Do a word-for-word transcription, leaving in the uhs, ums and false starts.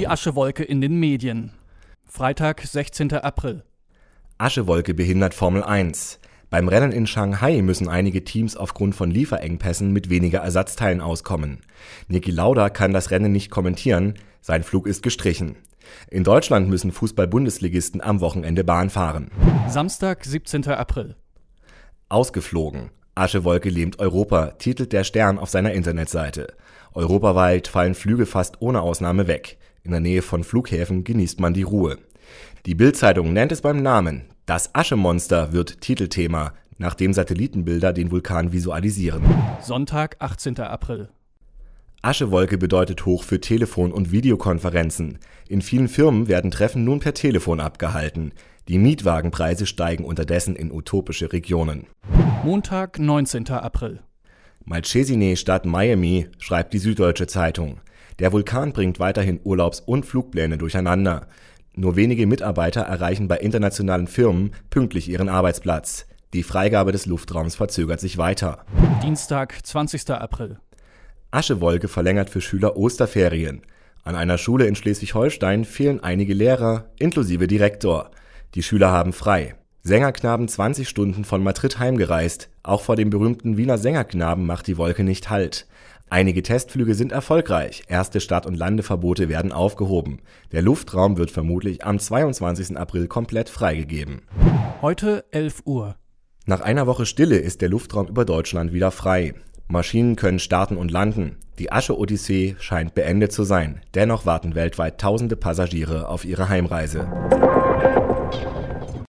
Die Aschewolke in den Medien. Freitag, sechzehnter April. Aschewolke behindert Formel eins. Beim Rennen in Shanghai müssen einige Teams aufgrund von Lieferengpässen mit weniger Ersatzteilen auskommen. Niki Lauda kann das Rennen nicht kommentieren, sein Flug ist gestrichen. In Deutschland müssen Fußball-Bundesligisten am Wochenende Bahn fahren. Samstag, siebzehnter April. Ausgeflogen. Aschewolke lähmt Europa, titelt der Stern auf seiner Internetseite. Europaweit fallen Flüge fast ohne Ausnahme weg. In der Nähe von Flughäfen genießt man die Ruhe. Die Bild-Zeitung nennt es beim Namen. Das Aschemonster wird Titelthema, nachdem Satellitenbilder den Vulkan visualisieren. Sonntag, achtzehnter April. Aschewolke bedeutet hoch für Telefon- und Videokonferenzen. In vielen Firmen werden Treffen nun per Telefon abgehalten. Die Mietwagenpreise steigen unterdessen in utopische Regionen. Montag, neunzehnter April. Malcesine statt Miami, schreibt die Süddeutsche Zeitung. Der Vulkan bringt weiterhin Urlaubs- und Flugpläne durcheinander. Nur wenige Mitarbeiter erreichen bei internationalen Firmen pünktlich ihren Arbeitsplatz. Die Freigabe des Luftraums verzögert sich weiter. Dienstag, zwanzigster April. Aschewolke verlängert für Schüler Osterferien. An einer Schule in Schleswig-Holstein fehlen einige Lehrer, inklusive Direktor. Die Schüler haben frei. Sängerknaben zwanzig Stunden von Madrid heimgereist. Auch vor dem berühmten Wiener Sängerknaben macht die Wolke nicht Halt. Einige Testflüge sind erfolgreich. Erste Start- und Landeverbote werden aufgehoben. Der Luftraum wird vermutlich am zweiundzwanzigsten April komplett freigegeben. Heute elf Uhr. Nach einer Woche Stille ist der Luftraum über Deutschland wieder frei. Maschinen können starten und landen. Die Asche-Odyssee scheint beendet zu sein. Dennoch warten weltweit tausende Passagiere auf ihre Heimreise.